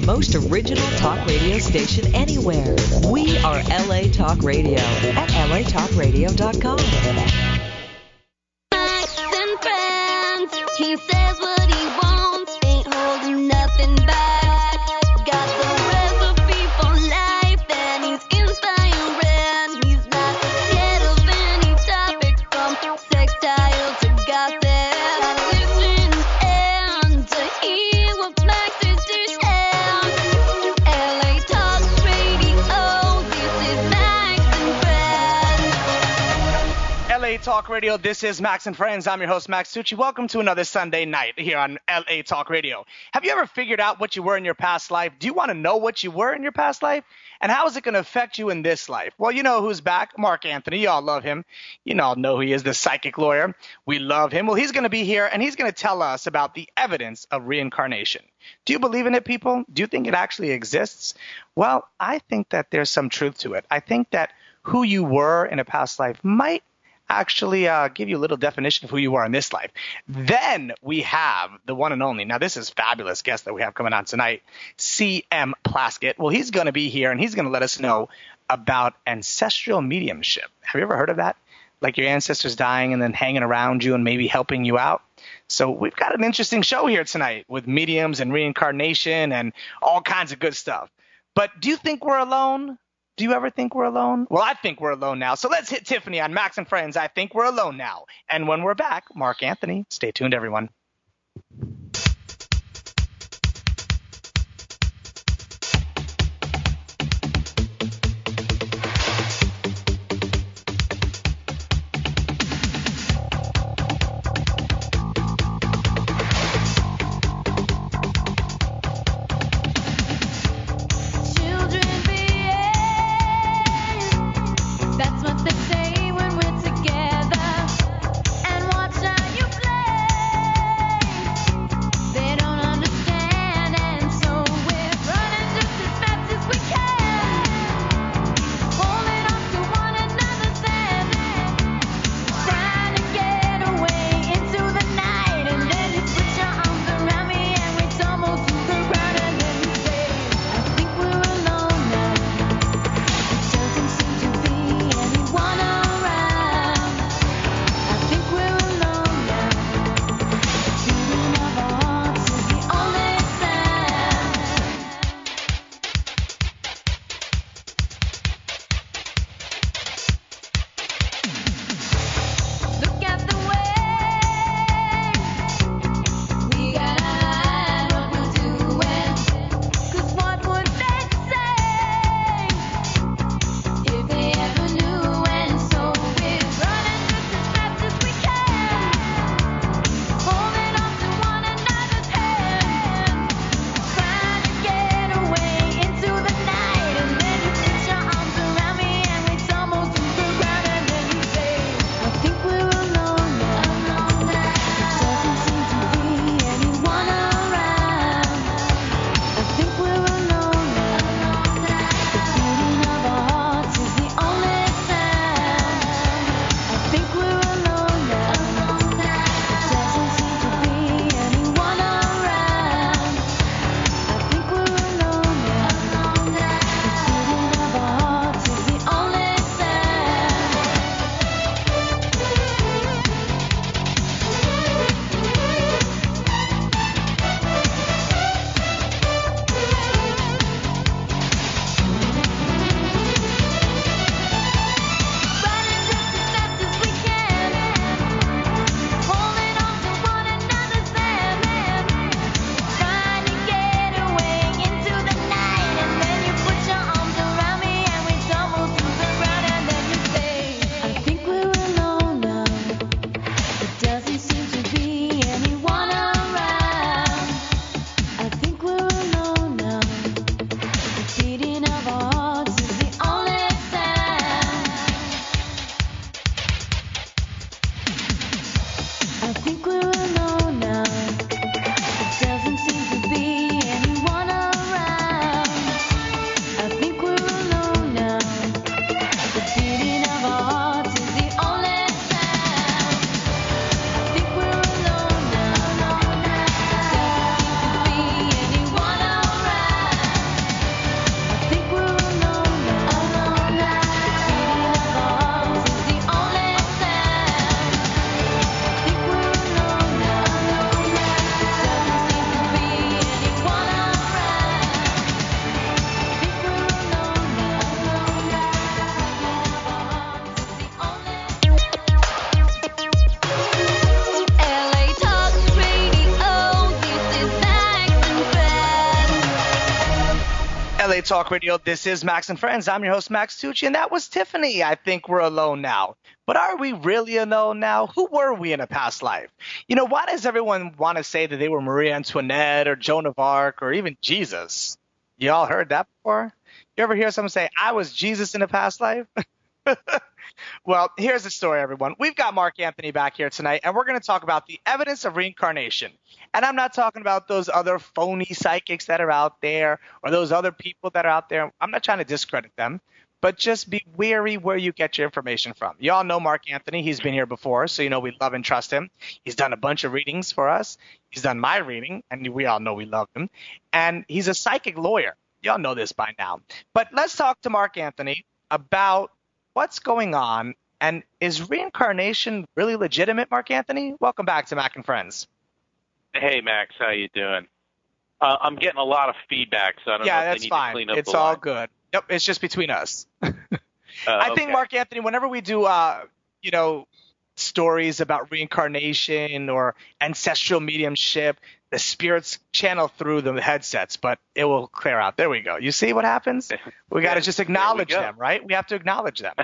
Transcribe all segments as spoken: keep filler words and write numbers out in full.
most original talk radio station anywhere. We are L A Talk Radio at L A talk radio dot com. He says what he wants, ain't holding nothing back. Got the recipe for life, and he's inspiring. He's not scared of any topic, from sextile to gossip. Listen and to hear what Max is dishing. L A Talk Radio, this is Max and Friends. L A Talk Radio, this is Max and Friends. I'm your host, Max Tucci. Welcome to another Sunday night here on L A Talk Radio. Have you ever figured out what you were in your past life? Do you want to know what you were in your past life? And how is it going to affect you in this life? Well, you know who's back. Mark Anthony. You all love him. You all know who he is, the psychic lawyer. We love him. Well, he's going to be here, and he's going to tell us about the evidence of reincarnation. Do you believe in it, people? Do you think it actually exists? Well, I think that there's some truth to it. I think that who you were in a past life might actually uh, give you a little definition of who you are in this life. Then we have the one and only. Now, this is fabulous guest that we have coming on tonight, C M Plaskett. Well, he's going to be here, and he's going to let us know about ancestral mediumship. Have you ever heard of that? Like your ancestors dying and then hanging around you and maybe helping you out? So we've got an interesting show here tonight with mediums and reincarnation and all kinds of good stuff. But do you think we're alone? Do you ever think we're alone? Well, I think we're alone now. So let's hit Tiffany on Max and Friends. I think we're alone now. And when we're back, Mark Anthony. Stay tuned, everyone. Together, and watch how you play. Talk Radio. This is Max and Friends. I'm your host, Max Tucci, and that was Tiffany. I think we're alone now. But are we really alone now? Who were we in a past life? You know, why does everyone want to say that they were Marie Antoinette or Joan of Arc or even Jesus? You all heard that before? You ever hear someone say, I was Jesus in a past life? Well, here's the story, everyone. We've got Mark Anthony back here tonight, and we're going to talk about the evidence of reincarnation. And I'm not talking about those other phony psychics that are out there or those other people that are out there. I'm not trying to discredit them, but just be wary where you get your information from. You all know Mark Anthony. He's been here before, so you know we love and trust him. He's done a bunch of readings for us. He's done my reading, and we all know we love him. And he's a psychic lawyer. You all know this by now. But let's talk to Mark Anthony about what's going on, and is reincarnation really legitimate, Mark Anthony? Welcome back to Mac and Friends. Hey, Max, how you doing? Uh, I'm getting a lot of feedback, so I don't yeah, know if that's they need fine. to clean up It's the all line. good. Yep, it's just between us. Uh, I think, okay. Mark Anthony, whenever we do, uh, you know, stories about reincarnation or ancestral mediumship, the spirits channel through the headsets, but it will clear out. There we go. You see what happens? We got to just acknowledge go. them, right? We have to acknowledge them.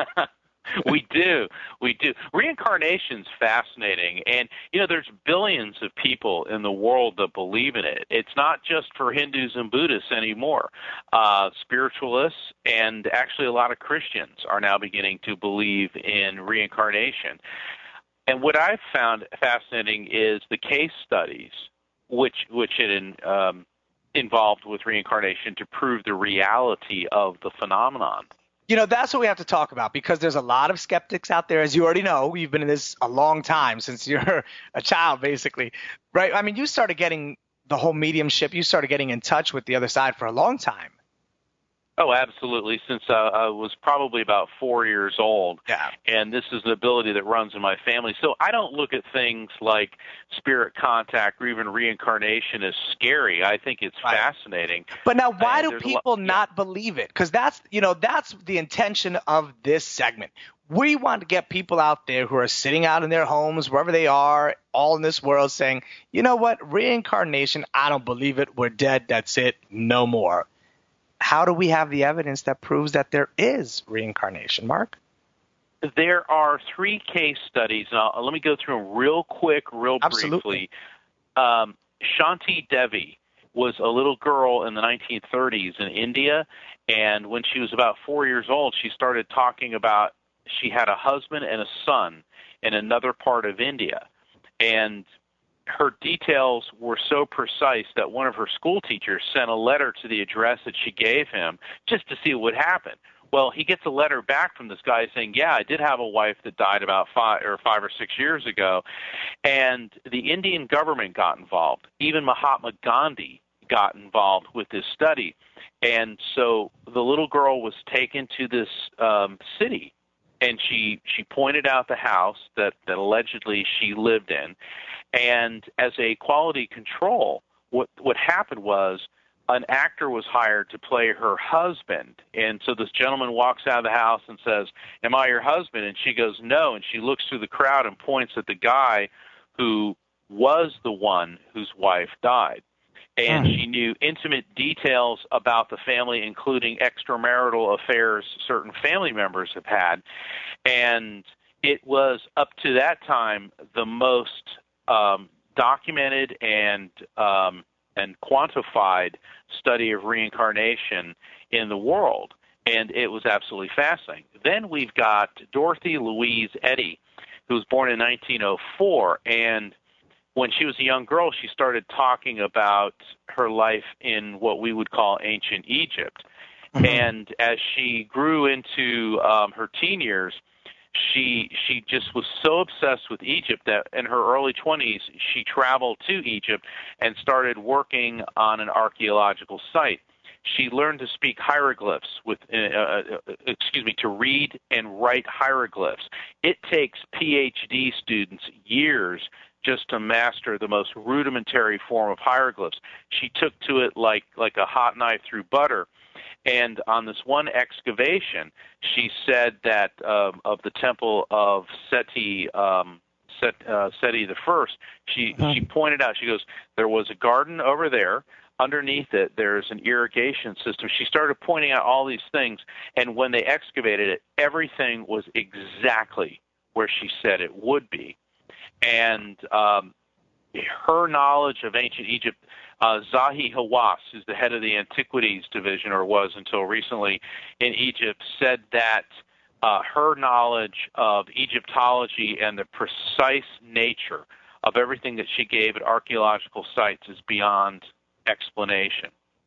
We do. We do. Reincarnation's fascinating. And, you know, there's billions of people in the world that believe in it. It's not just for Hindus and Buddhists anymore. Uh, spiritualists and actually a lot of Christians are now beginning to believe in reincarnation. And what I've found fascinating is the case studies which which it in, um, involved with reincarnation to prove the reality of the phenomenon. You know, that's what we have to talk about, because there's a lot of skeptics out there. As you already know, you've been in this a long time, since you're a child, basically, right? I mean, you started getting the whole mediumship. You started getting in touch with the other side for a long time. Oh, absolutely. Since uh, I was probably about four years old. Yeah. And this is an ability that runs in my family. So I don't look at things like spirit contact or even reincarnation as scary. I think it's Right. fascinating. But now, why And do there's a people lot- yeah. not believe it? Because that's, you know, that's the intention of this segment. We want to get people out there who are sitting out in their homes, wherever they are, all in this world, saying, you know what, reincarnation, I don't believe it. We're dead. That's it. No more. How do we have the evidence that proves that there is reincarnation, Mark? There are three case studies. And I'll, let me go through them real quick, real Absolutely. briefly. Um, Shanti Devi was a little girl in the nineteen thirties in India, and when she was about four years old, she started talking about she had a husband and a son in another part of India. And her details were so precise that one of her school teachers sent a letter to the address that she gave him just to see what would happen. Well, he gets a letter back from this guy saying, yeah, I did have a wife that died about five or five or six years ago. And the Indian government got involved. Even Mahatma Gandhi got involved with this study. And so the little girl was taken to this um, city, and she, she pointed out the house that, that allegedly she lived in. And as a quality control, what what happened was an actor was hired to play her husband. And so this gentleman walks out of the house and says, am I your husband? And she goes, no. And she looks through the crowd and points at the guy who was the one whose wife died. And she knew intimate details about the family, including extramarital affairs certain family members have had. And it was, up to that time, the most um, documented and um, and quantified study of reincarnation in the world. And it was absolutely fascinating. Then we've got Dorothy Louise Eddy, who was born in nineteen oh four, and when she was a young girl, she started talking about her life in what we would call ancient Egypt. Mm-hmm. And as she grew into um, her teen years, she she just was so obsessed with Egypt that in her early twenties, she traveled to Egypt and started working on an archaeological site. She learned to speak hieroglyphs, with, uh, uh, excuse me, to read and write hieroglyphs. It takes P H D students years just to master the most rudimentary form of hieroglyphs. She took to it like like a hot knife through butter. And on this one excavation, she said that um, of the temple of Seti, um, Set, uh, Seti the First, she, uh-huh. she pointed out, she goes, there was a garden over there, underneath it, there's an irrigation system. She started pointing out all these things, and when they excavated it, everything was exactly where she said it would be. And um, her knowledge of ancient Egypt, uh, Zahi Hawass, who's the head of the Antiquities Division, or was until recently in Egypt, said that uh, her knowledge of Egyptology and the precise nature of everything that she gave at archaeological sites is beyond explanation.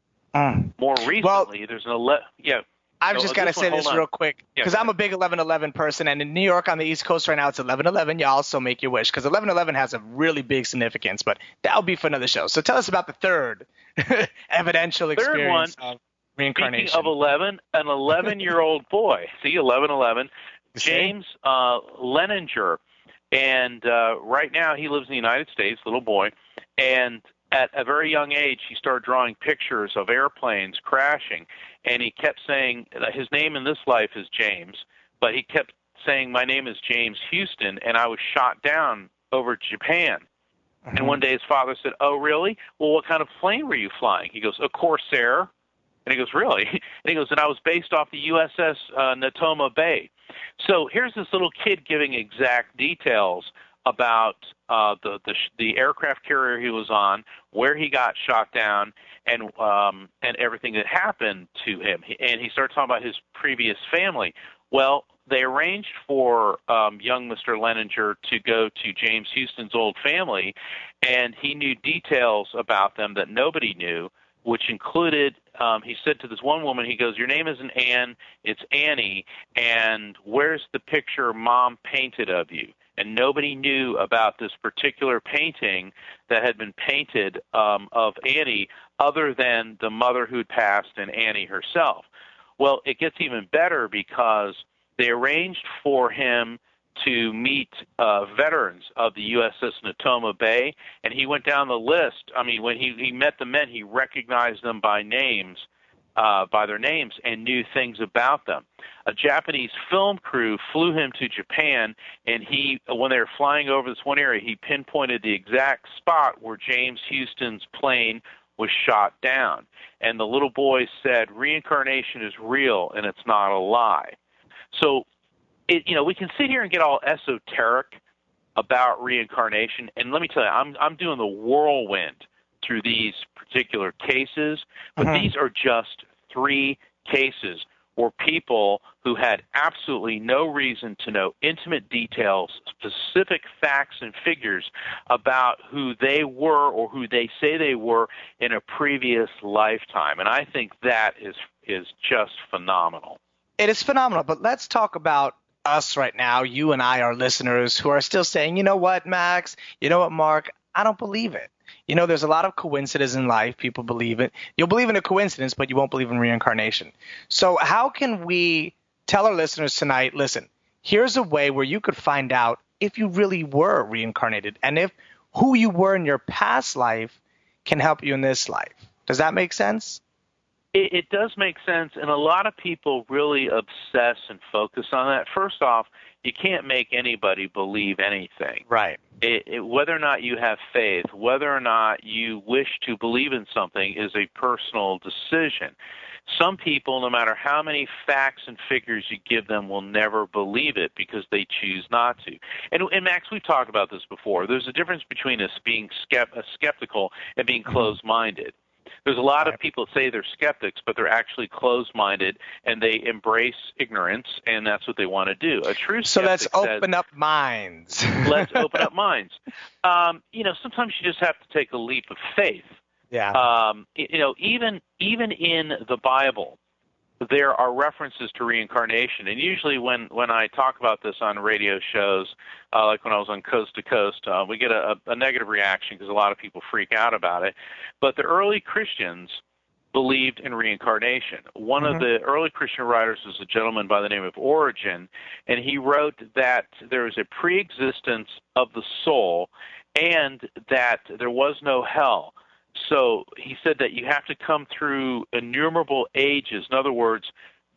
Mm. More recently, well, there's an ele- yeah. I've so, just uh, got to this say one, this hold real on. quick Yeah, because go I'm a ahead. big eleven eleven person, and in New York on the East Coast right now, it's eleven eleven. You also make your wish because eleven eleven has a really big significance, but that'll be for another show. So tell us about the third evidential Third experience one, of reincarnation. Speaking of eleven, an eleven-year-old boy. See, eleven eleven. James uh, Leninger. And uh, right now he lives in the United States, little boy. And at a very young age, he started drawing pictures of airplanes crashing. And he kept saying, his name in this life is James, but he kept saying, my name is James Houston, and I was shot down over Japan. Mm-hmm. And one day his father said, oh, really? Well, what kind of plane were you flying? He goes, a Corsair. And he goes, really? And he goes, and I was based off the U S S uh, Natoma Bay. So here's this little kid giving exact details about uh, the, the the aircraft carrier he was on, where he got shot down, and um, and everything that happened to him. And he started talking about his previous family. Well, they arranged for um, young Mister Leninger to go to James Houston's old family, and he knew details about them that nobody knew, which included, um, he said to this one woman, he goes, your name isn't Ann, it's Annie, and where's the picture Mom painted of you? And nobody knew about this particular painting that had been painted um, of Annie other than the mother who'd passed and Annie herself. Well, it gets even better because they arranged for him to meet uh, veterans of the U S S Natoma Bay, and he went down the list. I mean, when he, he met the men, he recognized them by names, uh, by their names, and knew things about them. A Japanese film crew flew him to Japan, and he, when they were flying over this one area, he pinpointed the exact spot where James Houston's plane was shot down. And the little boy said, reincarnation is real, and it's not a lie. So, It, you know, we can sit here and get all esoteric about reincarnation, and let me tell you, I'm I'm doing the whirlwind through these particular cases, but Mm-hmm. these are just three cases where people who had absolutely no reason to know intimate details, specific facts and figures about who they were or who they say they were in a previous lifetime, and I think that is is just phenomenal. It is phenomenal, but let's talk about us right now, you and I, our listeners, who are still saying, you know what, Max, you know what, Mark, I don't believe it. You know, there's a lot of coincidence in life. People believe it. You'll believe in a coincidence, but you won't believe in reincarnation. So how can we tell our listeners tonight, listen, here's a way where you could find out if you really were reincarnated and if who you were in your past life can help you in this life. Does that make sense? It, it does make sense, and a lot of people really obsess and focus on that. First off, you can't make anybody believe anything. Right. It, it, whether or not you have faith, whether or not you wish to believe in something is a personal decision. Some people, no matter how many facts and figures you give them, will never believe it because they choose not to. And, and Max, we've talked about this before. There's a difference between us being skept, uh, skeptical and being closed-minded. There's a lot of people that say they're skeptics, but they're actually closed-minded, and they embrace ignorance, and that's what they want to do. A true skeptic So let's says, open up minds. let's open up minds. Um, you know, sometimes you just have to take a leap of faith. Yeah. Um, you know, even even in the Bible, there are references to reincarnation. And usually when, when I talk about this on radio shows, uh, like when I was on Coast to Coast, uh, we get a, a negative reaction because a lot of people freak out about it. But the early Christians believed in reincarnation. One mm-hmm. of the early Christian writers was a gentleman by the name of Origen, and he wrote that there is a preexistence of the soul and that there was no hell. So he said that you have to come through innumerable ages. In other words,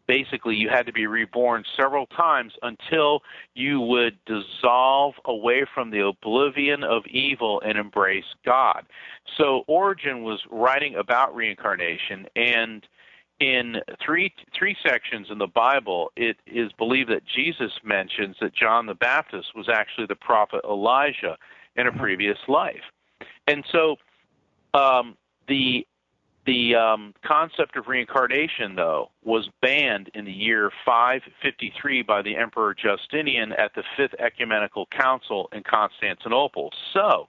basically you had to be reborn several times until you would dissolve away from the oblivion of evil and embrace God. So Origen was writing about reincarnation, and in three three sections in the Bible, it is believed that Jesus mentions that John the Baptist was actually the prophet Elijah in a previous life. And so um, the the um, concept of reincarnation, though, was banned in the year five fifty-three by the Emperor Justinian at the Fifth Ecumenical Council in Constantinople. So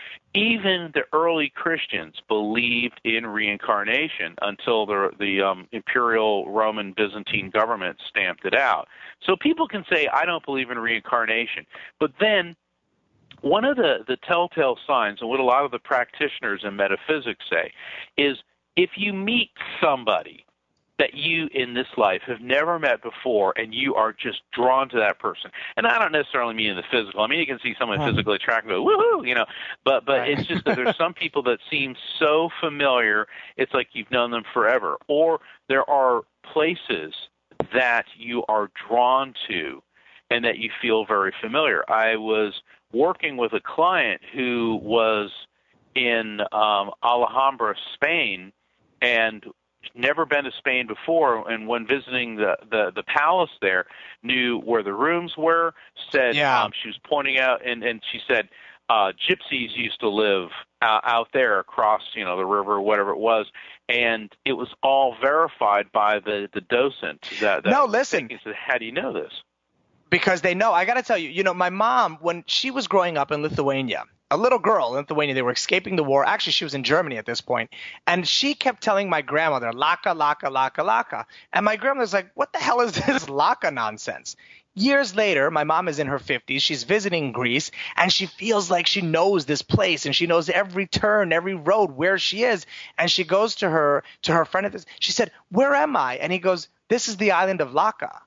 even the early Christians believed in reincarnation until the the um, imperial Roman Byzantine government stamped it out. So people can say, I don't believe in reincarnation. But then one of the, the telltale signs, and what a lot of the practitioners in metaphysics say, is if you meet somebody that you in this life have never met before and you are just drawn to that person. And I don't necessarily mean in the physical. I mean, you can see someone physically attractive, go, woohoo, you know, but, but Right. it's just that there's some people that seem so familiar, it's like you've known them forever. Or there are places that you are drawn to and that you feel very familiar. I was working with a client who was in um, Alhambra, Spain, and never been to Spain before, and when visiting the, the, the palace there, knew where the rooms were, said Yeah. um, she was pointing out, and, and she said uh, gypsies used to live uh, out there across, you know, the river or whatever it was, and it was all verified by the, the docent. That, that No, was listen. thinking, said, how do you know this? Because they know. I got to tell you, you know, my mom, when she was growing up in Lithuania, a little girl in Lithuania, they were escaping the war. Actually, she was in Germany at this point. And she kept telling my grandmother, Laka, Laka, Laka, Laka. And my grandmother's like, what the hell is this Laka nonsense? Years later, my mom is in her fifties. She's visiting Greece, and she feels like she knows this place, and she knows every turn, every road, where she is. And she goes to her to her friend at this. She said, where am I? And he goes, this is the island of Laka.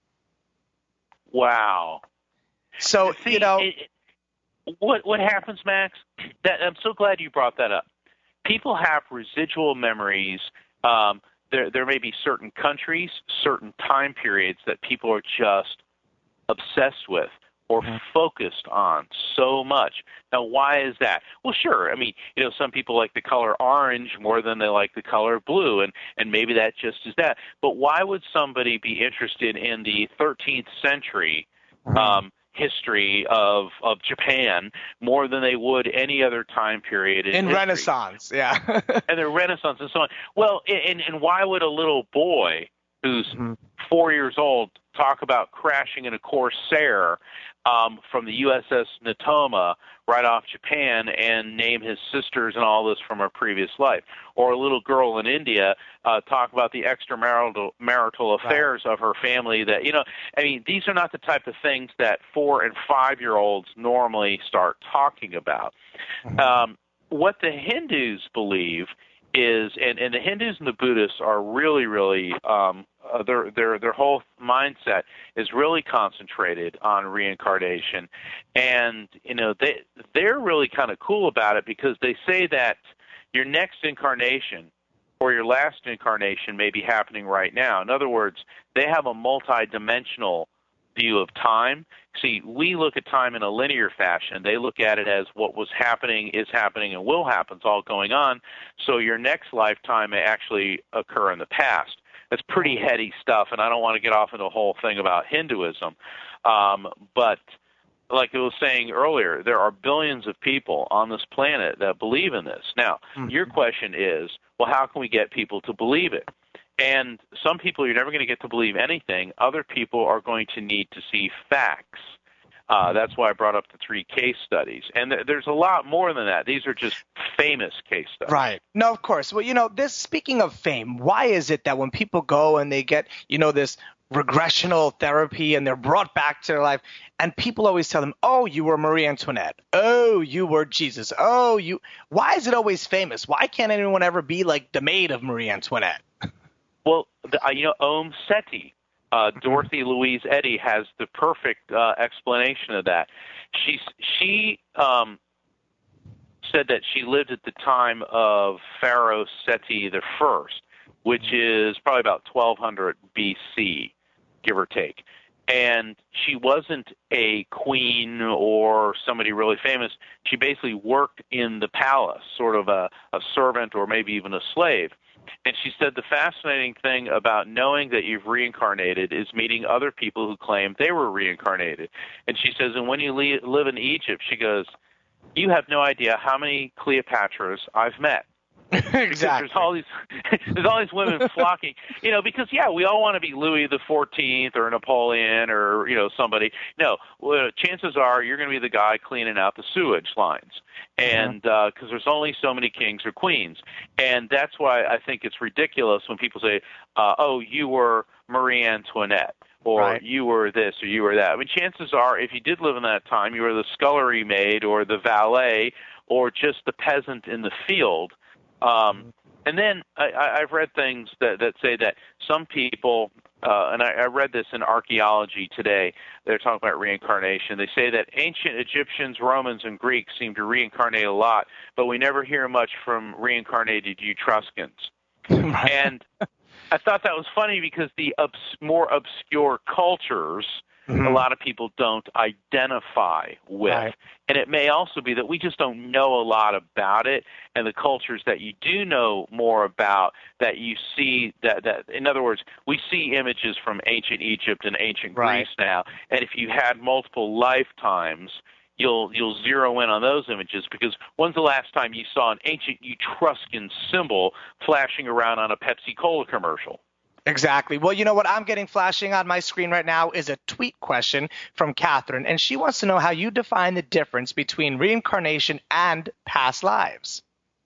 Wow. So, See, you know, it, it, what what happens, Max? That I'm so glad you brought that up. People have residual memories. Um, there there may be certain countries, certain time periods that people are just obsessed with or Mm-hmm. focused on so much. Now, why is that? Well, sure. I mean, you know, some people like the color orange more than they like the color blue, and, and maybe that just is that. But why would somebody be interested in the thirteenth century um, history of of Japan more than they would any other time period in, in history? Renaissance, yeah. And the Renaissance and so on. Well, and, and why would a little boy who's Mhm. four years old talk about crashing in a Corsair um, from the U S S Natoma right off Japan and name his sisters and all this from her previous life? Or a little girl in India uh, talk about the extramarital marital affairs of her family that, you know, I mean, these are not the type of things that four and five-year-olds normally start talking about. Mhm. Um, what the Hindus believe is, and, and the Hindus and the Buddhists are really, really, um, uh, their their their whole mindset is really concentrated on reincarnation, and you know they they're really kind of cool about it because they say that your next incarnation or your last incarnation may be happening right now. In other words, they have a multi-dimensional view of time. See, we look at time in a linear fashion. They look at it as what was happening, is happening, and will happen. It's all going on. So your next lifetime may actually occur in the past. That's pretty heady stuff, and I don't want to get off into a whole thing about Hinduism. Um, but like I was saying earlier, there are billions of people on this planet that believe in this. Now, Mhm. your question is, well, how can we get people to believe it? And some people, you're never going to get to believe anything. Other people are going to need to see facts. Uh, that's why I brought up the three case studies. And th- there's a lot more than that. These are just famous case studies. Right. No, of course. Well, you know, this, speaking of fame, why is it that when people go and they get, you know, this regressional therapy and they're brought back to their life, and people always tell them, oh, you were Marie Antoinette. Oh, you were Jesus. Oh, you. Why is it always famous? Why can't anyone ever be like the maid of Marie Antoinette? Well, the, uh, you know, Om Seti, uh, Dorothy Louise Eddy has the perfect uh, explanation of that. She she um, said that she lived at the time of Pharaoh Seti the First, which is probably about twelve hundred B C. give or take. And she wasn't a queen or somebody really famous. She basically worked in the palace, sort of a, a servant or maybe even a slave. And she said the fascinating thing about knowing that you've reincarnated is meeting other people who claim they were reincarnated. And she says, and when you le- live in Egypt, she goes, you have no idea how many Cleopatras I've met. Exactly. There's all these, there's all these women flocking, you know, because yeah, we all want to be Louis the Fourteenth or Napoleon or you know somebody. No, well, chances are you're going to be the guy cleaning out the sewage lines, and because uh, there's only so many kings or queens, and that's why I think it's ridiculous when people say, uh, "Oh, you were Marie Antoinette." Or right. you were this, or you were that. I mean, chances are, if you did live in that time, you were the scullery maid, or the valet, or just the peasant in the field. Um, and then I, I've read things that, that say that some people, uh, and I, I read this in archaeology today, they're talking about reincarnation. They say that ancient Egyptians, Romans, and Greeks seem to reincarnate a lot, but we never hear much from reincarnated Etruscans. Right. And I thought that was funny because the obs- more obscure cultures, mm-hmm. a lot of people don't identify with. Right. And it may also be that we just don't know a lot about it, and the cultures that you do know more about, that you see, that, that in other words, we see images from ancient Egypt and ancient right. Greece now, and if you had multiple lifetimes, you'll you'll zero in on those images, because when's the last time you saw an ancient Etruscan symbol flashing around on a Pepsi Cola commercial? Exactly. Well, you know what I'm getting flashing on my screen right now is a tweet question from Catherine, and she wants to know how you define the difference between reincarnation and past lives.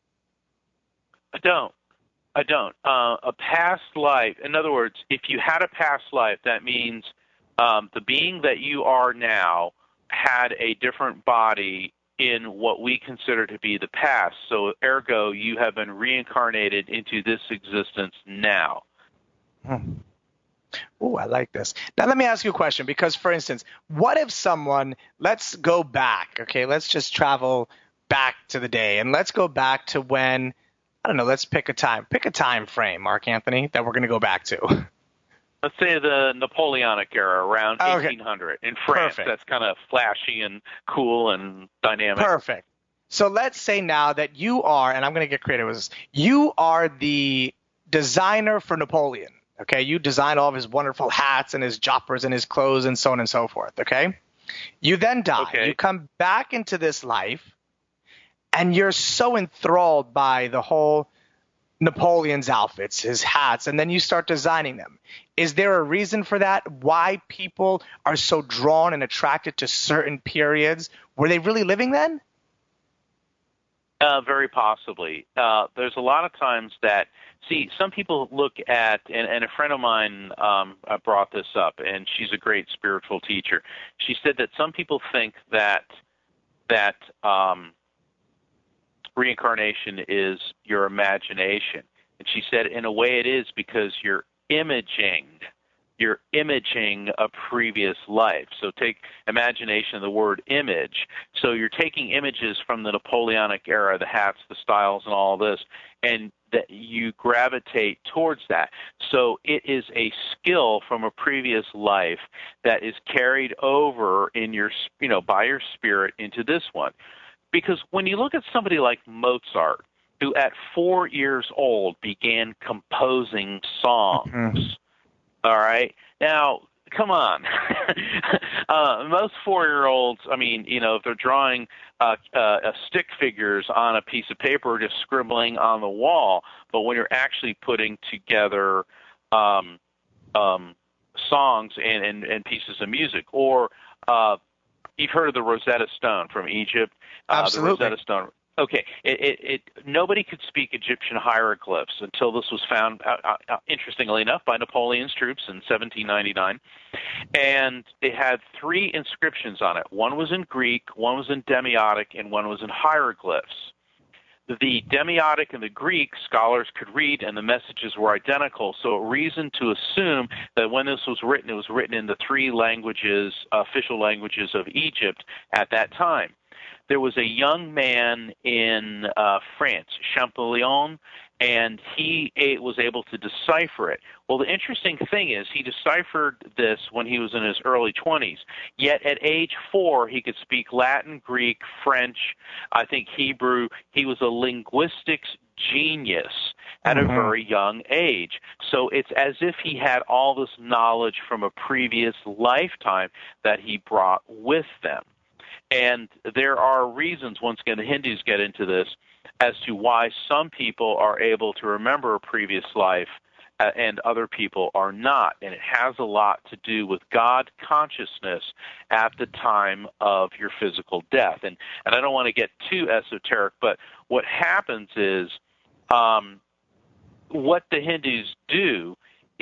I don't. I don't. Uh, a past life, in other words, if you had a past life, that means um, the being that you are now had a different body in what we consider to be the past. So, ergo, you have been reincarnated into this existence now. Hmm. Oh, I like this. Now, let me ask you a question, because, for instance, what if someone, let's go back, okay, let's just travel back to the day, and let's go back to when, I don't know, let's pick a time, pick a time frame, Mark Anthony, that we're going to go back to. Let's say the Napoleonic era, around okay. eighteen hundred in France. Perfect. That's kind of flashy and cool and dynamic. Perfect. So let's say now that you are, and I'm going to get creative with this, you are the designer for Napoleon. Okay, you design all of his wonderful hats and his joppers and his clothes and so on and so forth, okay? You then die. Okay. You come back into this life, and you're so enthralled by the whole Napoleon's outfits, his hats, and then you start designing them. Is there a reason for that? Why people are so drawn and attracted to certain periods? Were they really living then? Uh, very possibly. Uh, there's a lot of times that, see, some people look at, and, and a friend of mine um, brought this up, and she's a great spiritual teacher. She said that some people think that that um, reincarnation is your imagination. And she said, in a way it is, because you're imaging You're imaging a previous life. So take imagination, the word image. So you're taking images from the Napoleonic era, the hats, the styles, and all this, and that you gravitate towards that. So it is a skill from a previous life that is carried over in your, you know, by your spirit into this one. Because when you look at somebody like Mozart, who at four years old began composing songs, mm-hmm. All right. Now, come on. uh, most four-year-olds, I mean, you know, if they're drawing uh, uh, stick figures on a piece of paper or just scribbling on the wall, but when you're actually putting together um, um, songs and, and, and pieces of music, or uh, you've heard of the Rosetta Stone from Egypt. Uh, Absolutely. The Rosetta Stone. Okay, it, it, it, nobody could speak Egyptian hieroglyphs until this was found, uh, uh, interestingly enough, by Napoleon's troops in seventeen ninety-nine. And it had three inscriptions on it. One was in Greek, one was in Demiotic, and one was in hieroglyphs. The Demiotic and the Greek scholars could read, and the messages were identical, so reason to assume that when this was written, it was written in the three languages, official languages of Egypt at that time. There was a young man in uh, France, Champollion, and he a- was able to decipher it. Well, the interesting thing is he deciphered this when he was in his early twenties, yet at age four he could speak Latin, Greek, French, I think Hebrew. He was a linguistics genius at Mm-hmm. a very young age. So it's as if he had all this knowledge from a previous lifetime that he brought with them. And there are reasons, once again, the Hindus get into this, as to why some people are able to remember a previous life uh, and other people are not. And it has a lot to do with God consciousness at the time of your physical death. And, and I don't want to get too esoteric, but what happens is um, what the Hindus do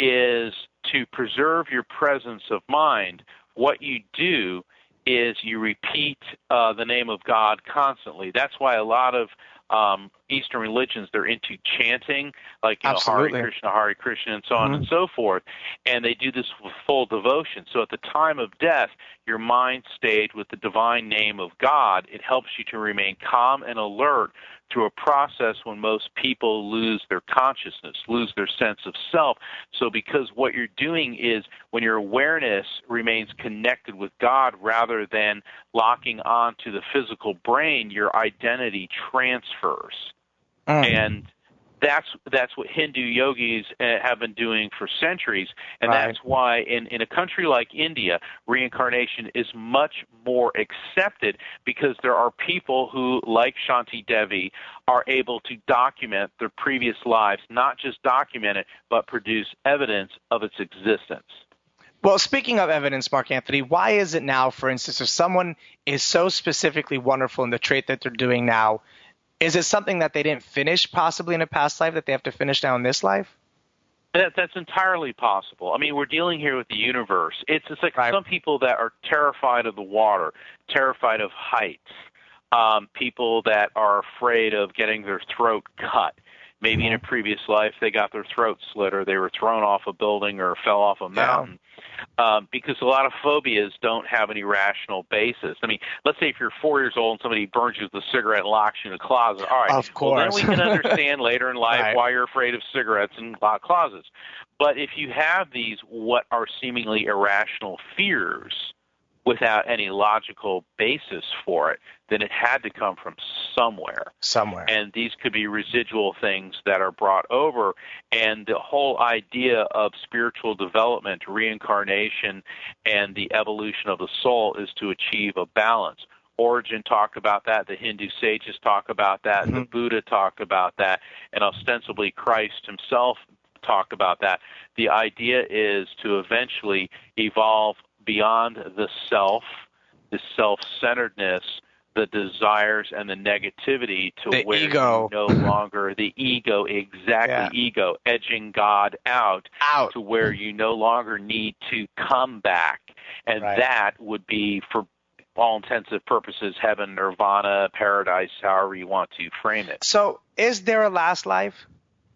is to preserve your presence of mind. What you do is you repeat uh, the name of God constantly. That's why a lot of um, Eastern religions, they're into chanting, like you know, Hare Absolutely. Krishna, Hare Krishna, and so on Mhm. and so forth. And they do this with full devotion. So at the time of death, your mind stayed with the divine name of God. It helps you to remain calm and alert through a process when most people lose their consciousness, lose their sense of self. So because what you're doing is when your awareness remains connected with God rather than locking on to the physical brain, your identity transfers. Mm. And that's that's what Hindu yogis uh, have been doing for centuries, and Right. that's why in, in a country like India, reincarnation is much more accepted because there are people who, like Shanti Devi, are able to document their previous lives, not just document it, but produce evidence of its existence. Well, speaking of evidence, Mark Anthony, why is it now, for instance, if someone is so specifically wonderful in the trait that they're doing now, is it something that they didn't finish possibly in a past life that they have to finish now in this life? That, that's entirely possible. I mean, we're dealing here with the universe. It's, it's like Right. some people that are terrified of the water, terrified of heights, um, people that are afraid of getting their throat cut. Maybe in a previous life they got their throat slit or they were thrown off a building or fell off a mountain. Um, because a lot of phobias don't have any rational basis. I mean, let's say if you're four years old and somebody burns you with a cigarette and locks you in a closet. All right, Of well, then course. we can understand later in life Right. why you're afraid of cigarettes and locked closets. But if you have these what are seemingly irrational fears without any logical basis for it, then it had to come from somewhere. Somewhere. And these could be residual things that are brought over. And the whole idea of spiritual development, reincarnation, and the evolution of the soul is to achieve a balance. Origen talked about that. The Hindu sages talk about that. Mm-hmm. The Buddha talked about that. And ostensibly Christ himself talked about that. The idea is to eventually evolve beyond the self, the self-centeredness, the desires and the negativity to The where ego. you no longer, the ego, exactly, Yeah. ego, edging God out, Out. to where you no longer need to come back. And Right. that would be, for all intensive purposes, heaven, nirvana, paradise, however you want to frame it. So is there a last life?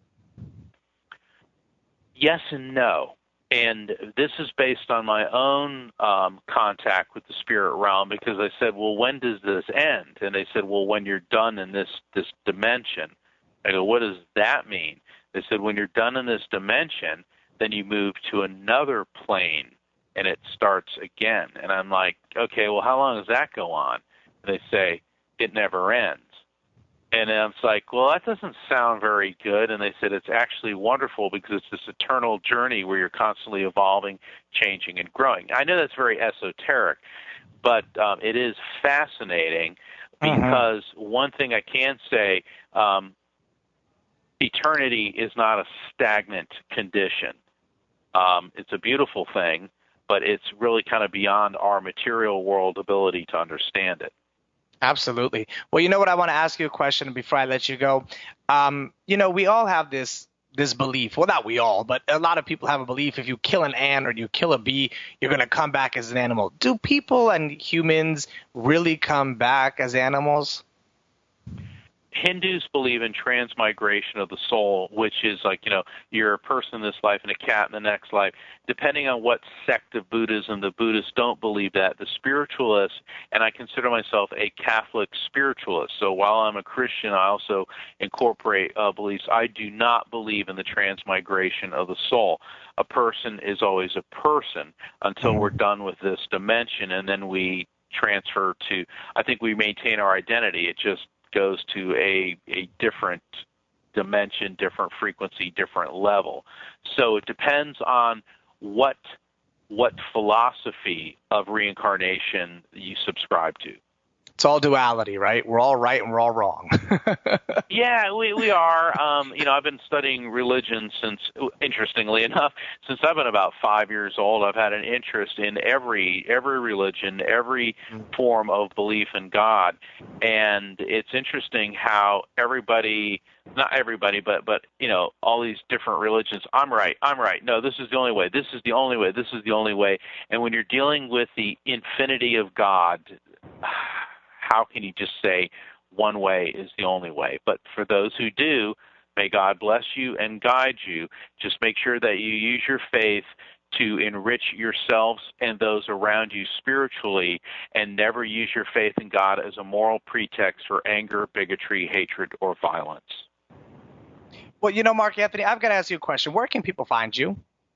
Yes and no. And this is based on my own um, contact with the spirit realm, because I said, well, when does this end? And they said, well, when you're done in this, this dimension. I go, what does that mean? They said, when you're done in this dimension, then you move to another plane, and it starts again. And I'm like, okay, well, how long does that go on? And they say, it never ends. And then it's like, well, that doesn't sound very good. And they said it's actually wonderful because it's this eternal journey where you're constantly evolving, changing, and growing. I know that's very esoteric, but um, it is fascinating because mm-hmm. one thing I can say, um, eternity is not a stagnant condition. Um, it's a beautiful thing, but it's really kind of beyond our material world ability to understand it. Absolutely. Well, you know what? I want to ask you a question before I let you go. Um, you know, we all have this this belief. Well, not we all, but a lot of people have a belief if you kill an ant or you kill a bee, you're going to come back as an animal. Do people and humans really come back as animals? Hindus believe in transmigration of the soul, which is like, you know, you're a person in this life and a cat in the next life. Depending on what sect of Buddhism, the Buddhists don't believe that. The spiritualists, and I consider myself a Catholic spiritualist, so while I'm a Christian, I also incorporate uh, beliefs. I do not believe in the transmigration of the soul. A person is always a person until we're done with this dimension, and then we transfer to, I think we maintain our identity. It just goes to a, a different dimension, different frequency, different level. So it depends on what what philosophy of reincarnation you subscribe to. It's all duality, right? We're all right and we're all wrong. Yeah, we we are. Um, you know, I've been studying religion since, interestingly enough, since I've been about five years old. I've had an interest in every every religion, every form of belief in God, and it's interesting how everybody, not everybody, but but you know, all these different religions. I'm right. I'm right. No, this is the only way. This is the only way. This is the only way. And when you're dealing with the infinity of God, how can you just say one way is the only way? But for those who do, may God bless you and guide you. Just make sure that you use your faith to enrich yourselves and those around you spiritually, and never use your faith in God as a moral pretext for anger, bigotry, hatred, or violence. Well, you know, Mark Anthony, I've got to ask you a question. Where can people find you?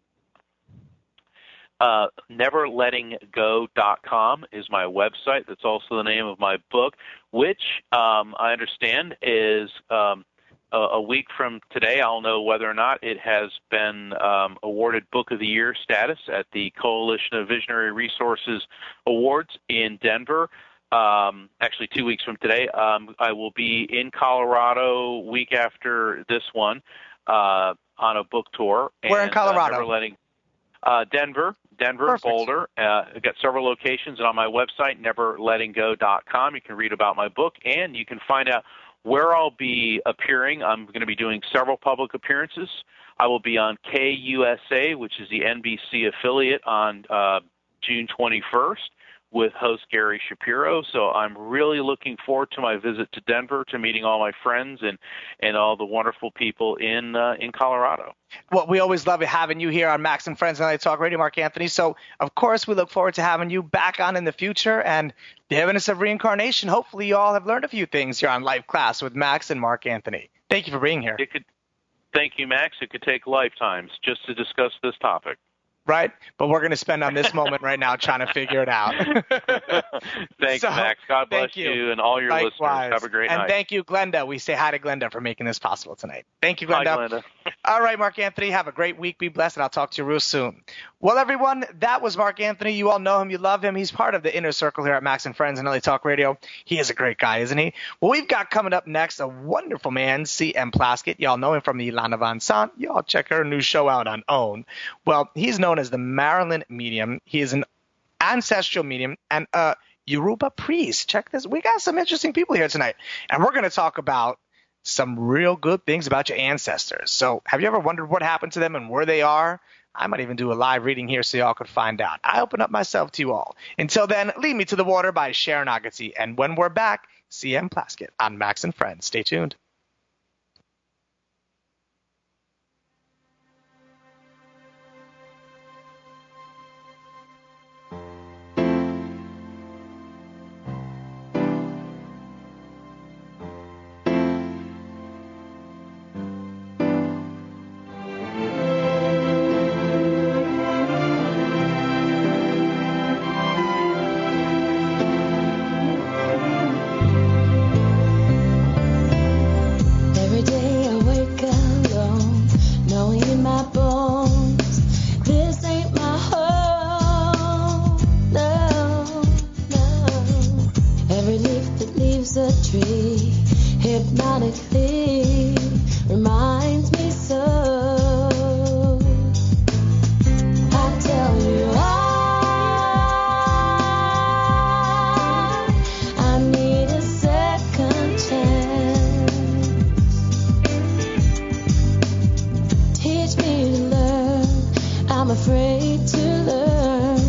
Uh, never letting go dot com is my website. That's also the name of my book, which um, I understand is um, a, a week from today. I'll know whether or not it has been um, awarded Book of the Year status at the Coalition of Visionary Resources Awards in Denver. Um, actually, two weeks from today. Um, I will be in Colorado week after this one uh, on a book tour. Where and, in Colorado? Uh, never letting, uh, Denver. Denver, Perfect. Boulder. Uh, I've got several locations, and on my website, never letting go dot com, you can read about my book, and you can find out where I'll be appearing. I'm going to be doing several public appearances. I will be on K U S A, which is the N B C affiliate, on uh, June twenty-first with host Gary Shapiro. So I'm really looking forward to my visit to Denver, to meeting all my friends and, and all the wonderful people in uh, in Colorado. Well, we always love having you here on Max and Friends and L A Talk Radio, Mark Anthony. So, of course, we look forward to having you back on in the future. And the evidence of reincarnation, hopefully you all have learned a few things here on Life Class with Max and Mark Anthony. Thank you for being here. It could, thank you, Max. It could take lifetimes just to discuss this topic. Right? But we're going to spend on this moment right now trying to figure it out. Thanks, So, Max. God bless thank you. you and all your Likewise. listeners. Have a great and night. thank you, Glenda. We say hi to Glenda for making this possible tonight. Thank you, Glenda. Bye, Glenda. All right, Mark Anthony, have a great week. Be blessed, and I'll talk to you real soon. Well, everyone, that was Mark Anthony. You all know him. You love him. He's part of the inner circle here at Max and Friends and L A Talk Radio. He is a great guy, isn't he? Well, we've got coming up next a wonderful man, C M Plaskett. Y'all know him from Ilana Van Sant. Y'all check her new show out on OWN. Well, he's known as the Maryland Medium. He is an ancestral medium and a Yoruba priest. Check this. We got some interesting people here tonight, and we're going to talk about some real good things about your ancestors. So have you ever wondered what happened to them and where they are? I might even do a live reading here so y'all could find out. I open up myself to you all. Until then, Lead Me to the Water by Sharon Agassi. And when we're back, C M Plaskett on Max and Friends. Stay tuned.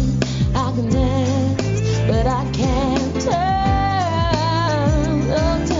But I can't turn.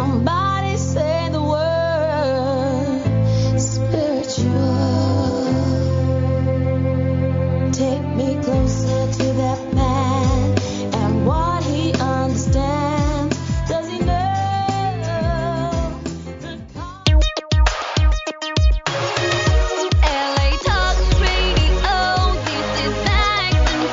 Somebody say the word spiritual. Take me closer to that man and what he understands. Does he know the L A Talk Radio, this is Max and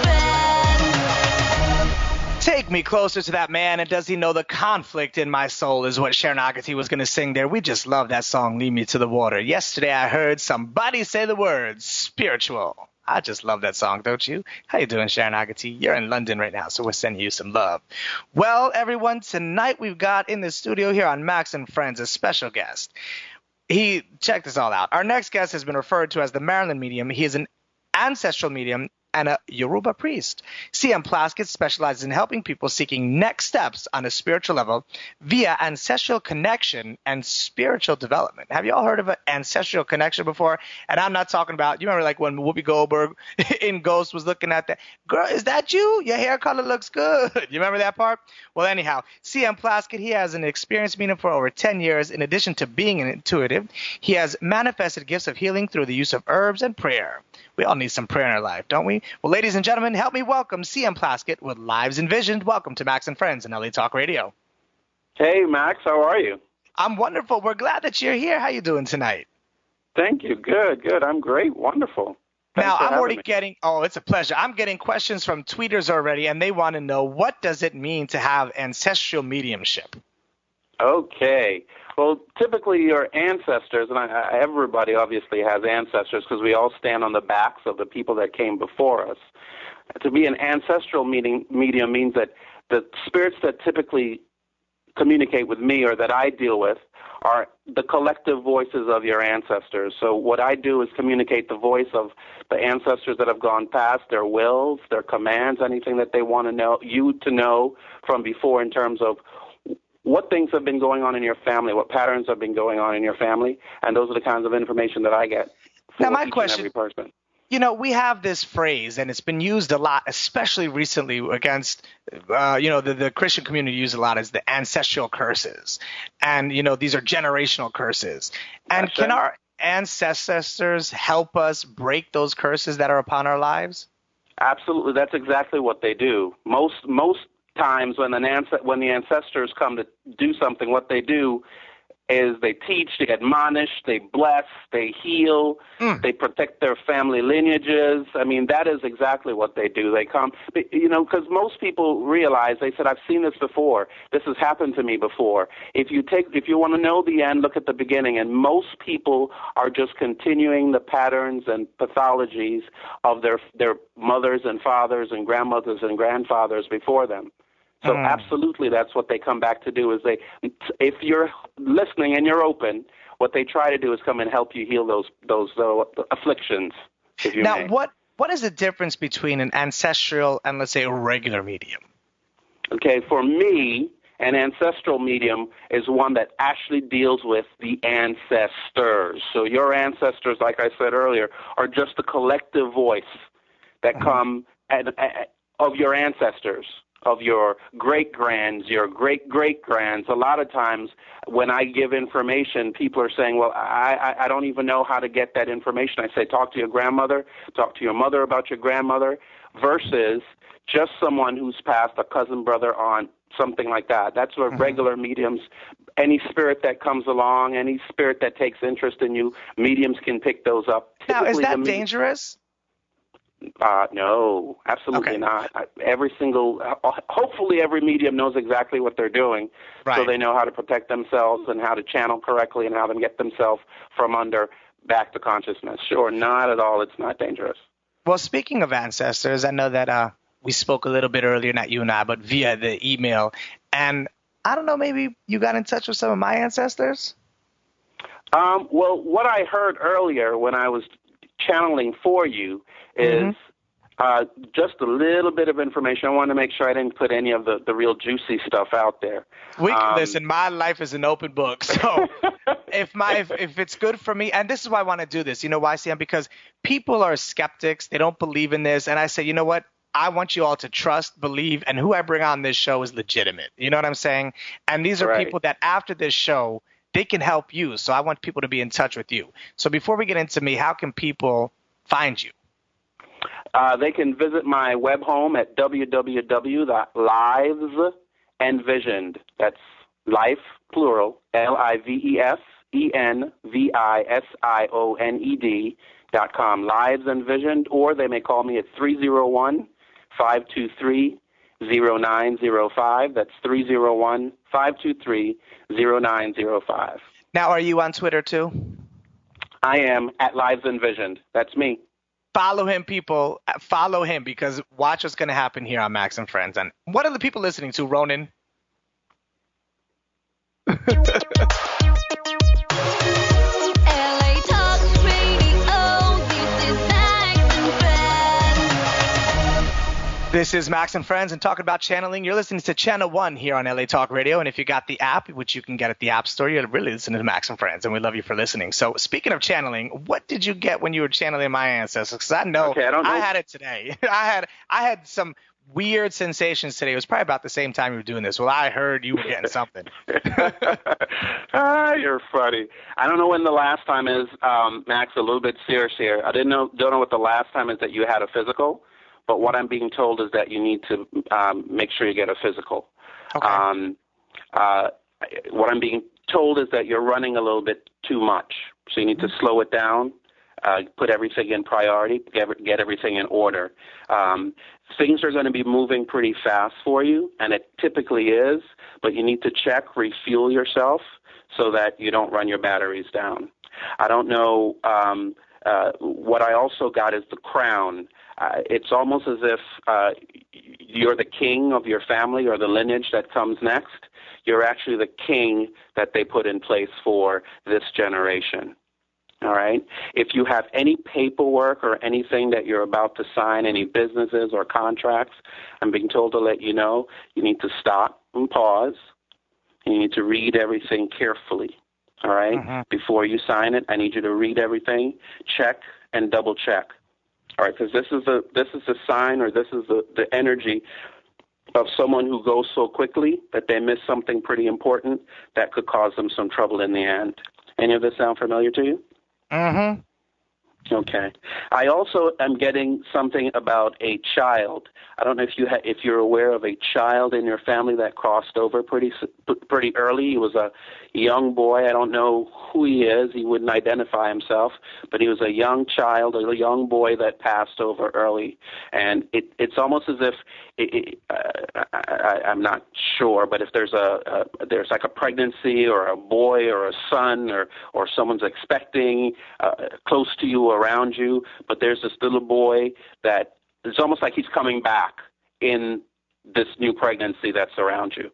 Friends. Take me closer to that man, and does he know the conflict in my soul is what Sharon Agati was going to sing there. We just love that song, Lead Me to the Water. Yesterday I heard somebody say the word spiritual. I just love that song, don't you? How you doing, Sharon Agati? You're in London right now, so we're sending you some love. Well, everyone, tonight we've got in the studio here on Max and Friends a special guest. He, check this all out. Our next guest has been referred to as the Maryland medium. He is an ancestral medium and a Yoruba priest. C M Plaskett specializes in helping people seeking next steps on a spiritual level via ancestral connection and spiritual development. Have you all heard of an ancestral connection before? And I'm not talking about, you remember like when Whoopi Goldberg in Ghost was looking at that, girl, is that you? Your hair color looks good. You remember that part? Well, anyhow, C M Plaskett, he has an experienced medium for over ten years. In addition to being an intuitive, he has manifested gifts of healing through the use of herbs and prayer. We all need some prayer in our life, don't we? Well, ladies and gentlemen, help me welcome C M Plaskett with Lives Envisioned. Welcome to Max and Friends and L A Talk Radio. Hey, Max, how are you? I'm wonderful. We're glad that you're here. How you doing tonight? Thank you. Good, good. I'm great. Wonderful. Thanks now, for I'm having already me. getting, oh, it's a pleasure. I'm getting questions from tweeters already, and they want to know, what does it mean to have ancestral mediumship? Okay. Well, typically your ancestors, and I, I, everybody obviously has ancestors because we all stand on the backs of the people that came before us. To be an ancestral meeting, medium means that the spirits that typically communicate with me or that I deal with are the collective voices of your ancestors. So what I do is communicate the voice of the ancestors that have gone past, their wills, their commands, anything that they want to know you to know from before in terms of what things have been going on in your family, what patterns have been going on in your family, and those are the kinds of information that I get for Now, my each question, and every person. You know, we have this phrase, and it's been used a lot, especially recently against, uh, you know, the, the Christian community use a lot as the ancestral curses. And, you know, these are generational curses. And That's can right. our ancestors help us break those curses that are upon our lives? Absolutely, that's exactly what they do. Most most times when an ance- when the ancestors come to do something, what they do is they teach, they admonish, they bless, they heal, Mm. they protect their family lineages. I mean, that is exactly what they do. They come, you know, because most people realize, they said, I've seen this before. This has happened to me before. If you take, if you want to know the end, look at the beginning. And most people are just continuing the patterns and pathologies of their their mothers and fathers and grandmothers and grandfathers before them. So Mm. absolutely, that's what they come back to do. Is they, if you're listening and you're open, what they try to do is come and help you heal those those uh, afflictions. If you Now, may. what what is the difference between an ancestral and, let's say, a regular medium? Okay, for me, an ancestral medium is one that actually deals with the ancestors. So your ancestors, like I said earlier, are just a collective voice that Mhm. come at, at, of your ancestors, of your great-grands, your great-great-grands. A lot of times when I give information, people are saying, well, I, I, I don't even know how to get that information. I say, talk to your grandmother, talk to your mother about your grandmother, versus just someone who's passed, a cousin, brother, aunt, something like that. That's where Mhm. regular mediums, any spirit that comes along, any spirit that takes interest in you, mediums can pick those up. Now, is Typically, that the me- dangerous? Uh, no, absolutely Okay. not. I- Every single, uh, hopefully every medium knows exactly what they're doing, so Right. they know how to protect themselves and how to channel correctly and how to get themselves from under back to consciousness. Sure, not at all. It's not dangerous. Well, speaking of ancestors, I know that uh, we spoke a little bit earlier, not you and I, but via the email. And I don't know, maybe you got in touch with some of my ancestors? Um, well, what I heard earlier when I was channeling for you is Mhm. uh, just a little bit of information. I wanted to make sure I didn't put any of the, the real juicy stuff out there. We Um, listen. My life is an open book, so if my if, if it's good for me, and this is why I want to do this. You know why, Sam? Because people are skeptics. They don't believe in this, and I say, you know what? I want you all to trust, believe, and who I bring on this show is legitimate. You know what I'm saying? And these are Right. people that after this show, they can help you. So I want people to be in touch with you. So before we get into me, how can people find you? Uh, they can visit my web home at w w w dot lives envisioned. That's life, plural, L I V E S E N V I S I O N E D dot com, Lives Envisioned, or they may call me at three oh one, five two three, oh nine oh five. That's three oh one, five two three, oh nine oh five. Now, are you on Twitter too? I am at Lives Envisioned. That's me. Follow him, people. Follow him, because watch what's going to happen here on Max and Friends. And what are the people listening to, Ronan? L A Talk Radio, this is Max and Friends. This is Max and Friends, and talking about channeling. You're listening to Channel One here on L A Talk Radio, and if you got the app, which you can get at the App Store, you're really listening to Max and Friends, and we love you for listening. So, speaking of channeling, what did you get when you were channeling my ancestors? Because I know, Okay, I don't know. I had it today. I had I had some weird sensations today. It was probably about the same time you were doing this. Well, I heard you were getting something. Ah, you're funny. I don't know when the last time is, um, Max. A little bit serious here. I didn't know. Don't know what the last time is that you had a physical. But what I'm being told is that you need to um, make sure you get a physical. Okay. Um, uh, what I'm being told is that you're running a little bit too much, so you need to slow it down, uh, put everything in priority, get, get everything in order. Um, things are going to be moving pretty fast for you, and it typically is, but you need to check, refuel yourself so that you don't run your batteries down. I don't know. Um, uh, what I also got is the crown. Uh, it's almost as if uh, you're the king of your family or the lineage that comes next. You're actually the king that they put in place for this generation. All right? If you have any paperwork or anything that you're about to sign, any businesses or contracts, I'm being told to let you know, you need to stop and pause. And you need to read everything carefully. All right? Mm-hmm. Before you sign it, I need you to read everything, check, and double check. All right, because this is a this is a sign, or this is the, the energy of someone who goes so quickly that they miss something pretty important that could cause them some trouble in the end. Any of this sound familiar to you? Mm-hmm. Okay. I also am getting something about a child. I don't know if you ha- if you're aware of a child in your family that crossed over pretty pretty early. He was a young boy. I don't know who he is. He wouldn't identify himself, but he was a young child, a young boy that passed over early. And it, it's almost as if it, it, uh, I, I'm not sure, but if there's a, a there's like a pregnancy or a boy or a son or or someone's expecting uh, close to you, around you, but there's this little boy that it's almost like he's coming back in this new pregnancy that's around you.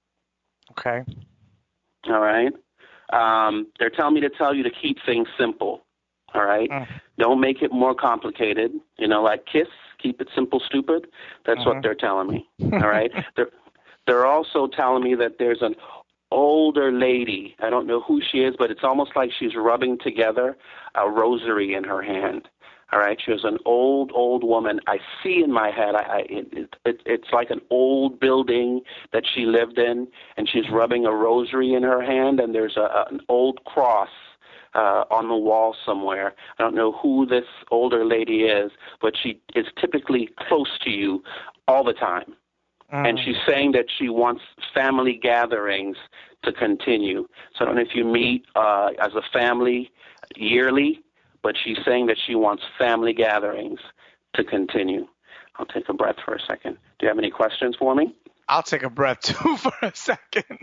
Okay. All right. Um, they're telling me to tell you to keep things simple. All right. Mm. Don't make it more complicated. You know, like KISS, keep it simple, stupid. That's Mm-hmm. what they're telling me. All right. they're they're also telling me that there's an older lady. I don't know who she is, but it's almost like she's rubbing together a rosary in her hand. All right, she was an old, old woman. I see in my head, I, I it, it, it's like an old building that she lived in, and she's rubbing a rosary in her hand, and there's a, an old cross uh, on the wall somewhere. I don't know who this older lady is, but she is typically close to you all the time. Mm. And she's saying that she wants family gatherings to continue. So I don't know if you meet uh, as a family yearly, but she's saying that she wants family gatherings to continue. I'll take a breath for a second. Do you have any questions for me? I'll take a breath too for a second.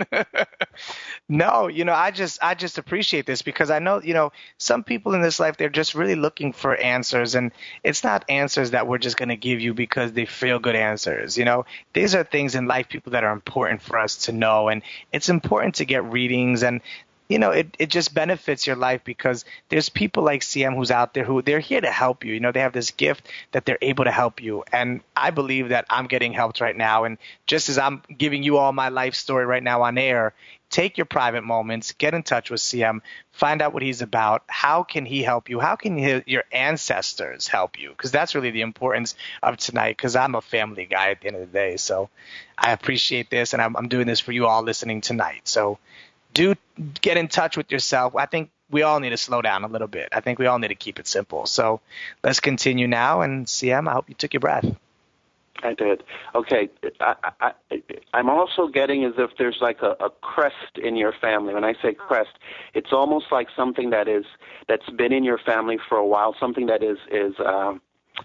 No, you know, I just I just appreciate this because I know, you know, some people in this life, they're just really looking for answers, and it's not answers that we're just going to give you because they feel good answers. You know, these are things in life, people, that are important for us to know, and it's important to get readings. And you know, it, it just benefits your life because there's people like C M who's out there who they're here to help you. You know, they have this gift that they're able to help you. And I believe that I'm getting helped right now. And just as I'm giving you all my life story right now on air, take your private moments, get in touch with C M, find out what he's about. How can he help you? How can his, your ancestors help you? Because that's really the importance of tonight, because I'm a family guy at the end of the day. So I appreciate this, and I'm, I'm doing this for you all listening tonight. So do get in touch with yourself. I think we all need to slow down a little bit. I think we all need to keep it simple. So let's continue now. And C M, I hope you took your breath. I did. Okay. I, I, I'm also getting as if there's like a, a crest in your family. When I say crest, it's almost like something that is that's been in your family for a while. Something that is is um,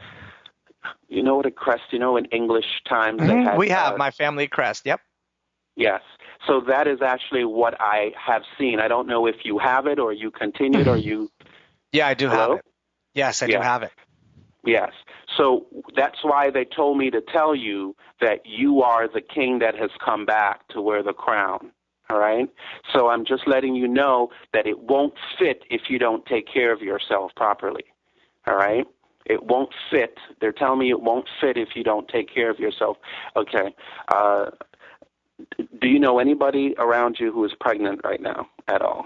you know what a crest? You know, in English times Mm-hmm. they had, we have uh, my family crest. Yep. Yes. So that is actually what I have seen. I don't know if you have it or you continued or you. Yeah, I do Hello? have it. Yes, I Yeah. do have it. Yes. So that's why they told me to tell you that you are the king that has come back to wear the crown. All right? So I'm just letting you know that it won't fit if you don't take care of yourself properly. All right? It won't fit. They're telling me it won't fit if you don't take care of yourself. Okay. Uh, do you know anybody around you who is pregnant right now at all?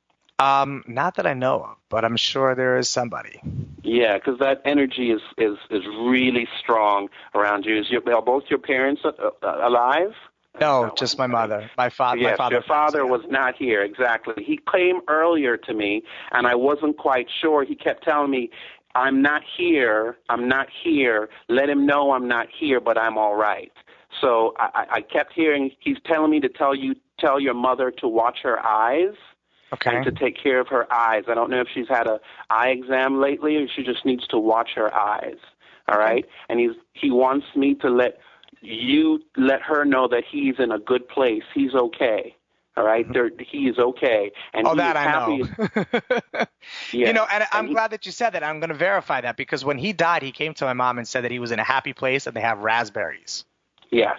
Um, not that I know of, but I'm sure there is somebody. Yeah, because that energy is, is, is really strong around you. Is your, are both your parents uh, uh, alive? No, That just one. my mother. My, fa- Yes, my father. your father passed, yeah. was not here, exactly. He came earlier to me, and I wasn't quite sure. He kept telling me, I'm not here, I'm not here. Let him know I'm not here, but I'm all right. So I, I kept hearing, he's telling me to tell you, tell your mother to watch her eyes. Okay. And to take care of her eyes. I don't know if she's had a eye exam lately or she just needs to watch her eyes. All right? And he's he wants me to let you let her know that he's in a good place. He's okay. All right? There, he is okay. And Oh, he that is I happy. know. Yeah. You know, and I'm And he- glad that you said that. I'm going to verify that because when he died, he came to my mom and said that he was in a happy place and they have raspberries. Yes.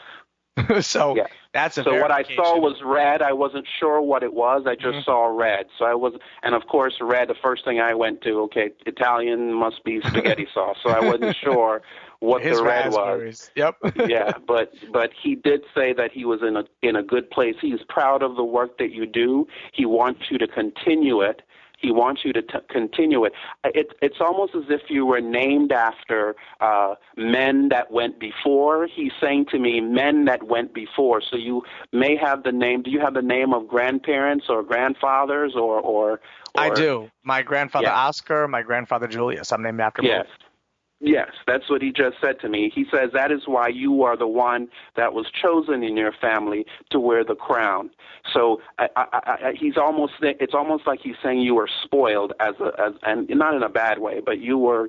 so Yes. that's a So what I verification. saw was red. I wasn't sure what it was. I just Mm-hmm. saw red. So I was, and of course, red. The first thing I went to, okay, Italian must be spaghetti sauce. So I wasn't sure what His the red was. raspberries. Yep. Yeah, but but he did say that he was in a in a good place. He's proud of the work that you do. He wants you to continue it. He wants you to t- continue it. it. It's almost as if you were named after uh, men that went before. He's saying to me, men that went before. So you may have the name. Do you have the name of grandparents or grandfathers or? or, or I do. My grandfather Yeah. Oscar, my grandfather Julius. I'm named after Yes. both. Yes, that's what he just said to me. He says that is why you are the one that was chosen in your family to wear the crown. So I, I, I, he's almost, it's almost like he's saying you were spoiled as a, as, and not in a bad way, but you were,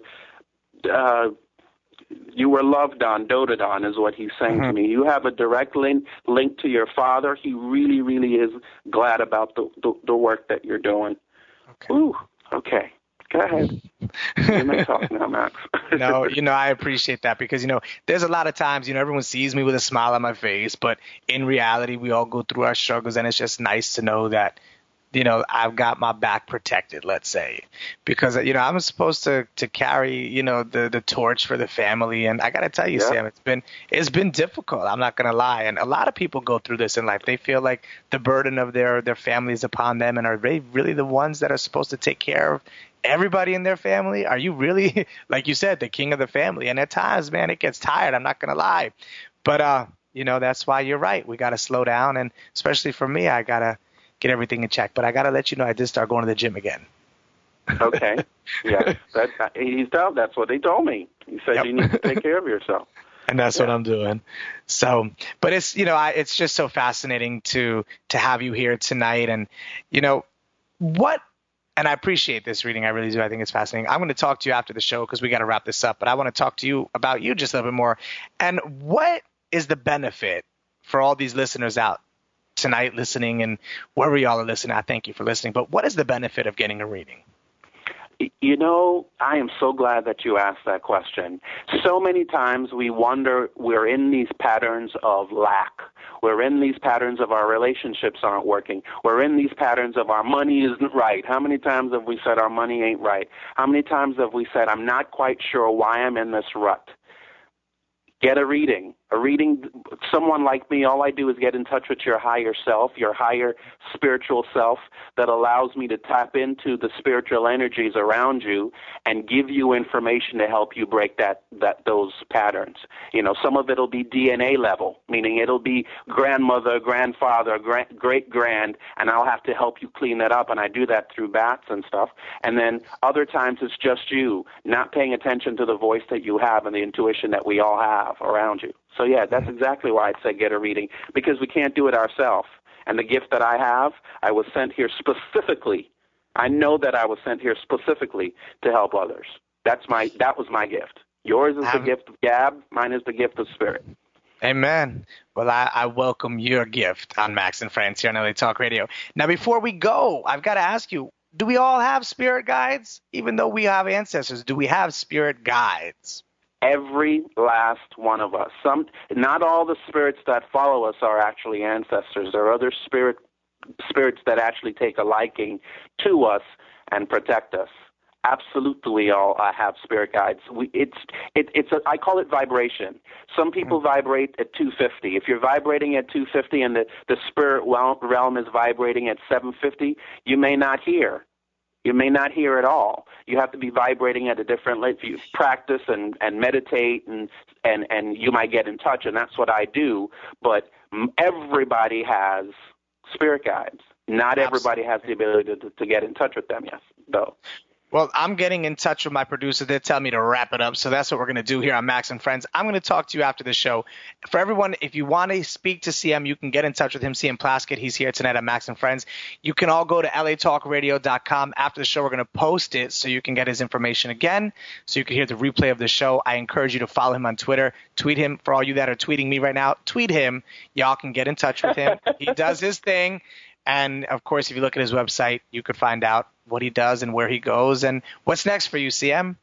uh, you were loved on, doted on, is what he's saying Mm-hmm. to me. You have a direct link link to your father. He really, really is glad about the the, the work that you're doing. Okay. Ooh, okay. Go ahead. You may talk now, Max. No, you know, I appreciate that because, you know, there's a lot of times, you know, everyone sees me with a smile on my face, but in reality, we all go through our struggles, and it's just nice to know that, you know, I've got my back protected, let's say, because, you know, I'm supposed to, to carry, you know, the, the torch for the family. And I got to tell you, Yeah. Sam, it's been, it's been difficult. I'm not going to lie. And a lot of people go through this in life. They feel like the burden of their, their family is upon them. And are they really the ones that are supposed to take care of everybody in their family? Are you really, like you said, the king of the family? And at times, man, it gets tired. I'm not going to lie. But, uh, you know, that's why you're right. We got to slow down. And especially for me, I got to get everything in check. But I got to let you know, I did start going to the gym again. Okay. Yeah. That, he's told, that's what they told me. He said Yep. you need to take care of yourself. And that's Yeah. what I'm doing. So, but it's, you know, I, it's just so fascinating to, to have you here tonight. And, you know, what, and I appreciate this reading. I really do. I think it's fascinating. I'm going to talk to you after the show because we got to wrap this up, but I want to talk to you about you just a little bit more. And what is the benefit for all these listeners out tonight listening, and wherever y'all are listening? I thank you for listening, but what is the benefit of getting a reading? You know, I am so glad that you asked that question. So many times we wonder, we're in these patterns of lack. We're in these patterns of our relationships aren't working. We're in these patterns of our money isn't right. How many times have we said our money ain't right? How many times have we said, I'm not quite sure why I'm in this rut? Get a reading. A reading, someone like me, all I do is get in touch with your higher self, your higher spiritual self that allows me to tap into the spiritual energies around you and give you information to help you break that, that those patterns. You know, some of it will be D N A level, meaning it'll be grandmother, grandfather, grand, great-grand, and I'll have to help you clean that up, and I do that through bats and stuff. And then other times it's just you, not paying attention to the voice that you have and the intuition that we all have around you. So, yeah, that's exactly why I'd say get a reading, because we can't do it ourselves. And the gift that I have, I was sent here specifically. I know that I was sent here specifically to help others. That's my. That was my gift. Yours is the gift of gab. Mine is the gift of spirit. Amen. Well, I, I welcome your gift on Max and Friends here on L A Talk Radio. Now, before we go, I've got to ask you, do we all have spirit guides? Even though we have ancestors, do we have spirit guides? Every last one of us. Some, not all the spirits that follow us are actually ancestors. There are other spirit spirits that actually take a liking to us and protect us. Absolutely, we all uh, have spirit guides. We, it's it, it's a, I call it vibration. Some people mm-hmm. vibrate at two fifty. If you're vibrating at two fifty and the, the spirit realm is vibrating at seven fifty, you may not hear. You may not hear at all. You have to be vibrating at a different level. You practice and, and meditate, and, and, and you might get in touch, and that's what I do. But everybody has spirit guides. Not everybody has the ability to, to get in touch with them, yes, though. Well, I'm getting in touch with my producer. They tell me to wrap it up, so that's what we're going to do here on Max and Friends. I'm going to talk to you after the show. For everyone, if you want to speak to C M, you can get in touch with him, C M Plaskett. He's here tonight on Max and Friends. You can all go to L A talk radio dot com. After the show, we're going to post it so you can get his information again, so you can hear the replay of the show. I encourage you to follow him on Twitter. Tweet him. For all you that are tweeting me right now, tweet him. Y'all can get in touch with him. He does his thing. And, of course, if you look at his website, you could find out what he does and where he goes. And what's next for you, C M?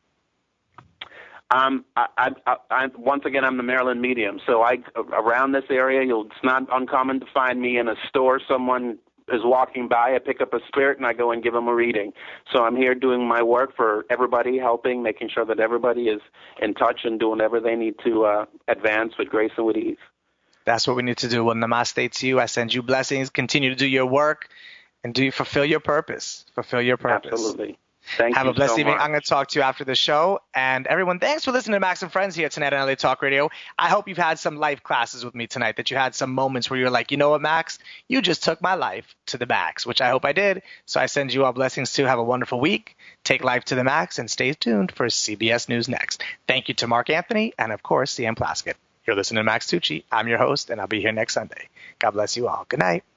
Um, I, I, I, once again, I'm the Maryland medium. So I around this area, you'll, it's not uncommon to find me in a store. Someone is walking by, I pick up a spirit, and I go and give them a reading. So I'm here doing my work for everybody, helping, making sure that everybody is in touch and doing whatever they need to uh, advance with grace and with ease. That's what we need to do. Well, namaste to you. I send you blessings. Continue to do your work and do fulfill your purpose. Fulfill your purpose. Absolutely. Thank Have you a blessed so evening. much. I'm going to talk to you after the show. And everyone, thanks for listening to Max and Friends here tonight on L A Talk Radio. I hope you've had some life classes with me tonight, that you had some moments where you're like, you know what, Max? You just took my life to the max, which I hope I did. So I send you all blessings too. Have a wonderful week. Take life to the max and stay tuned for C B S News Next. Thank you to Mark Anthony and, of course, C M Plaskett. You're listening to Max Tucci. I'm your host, and I'll be here next Sunday. God bless you all. Good night.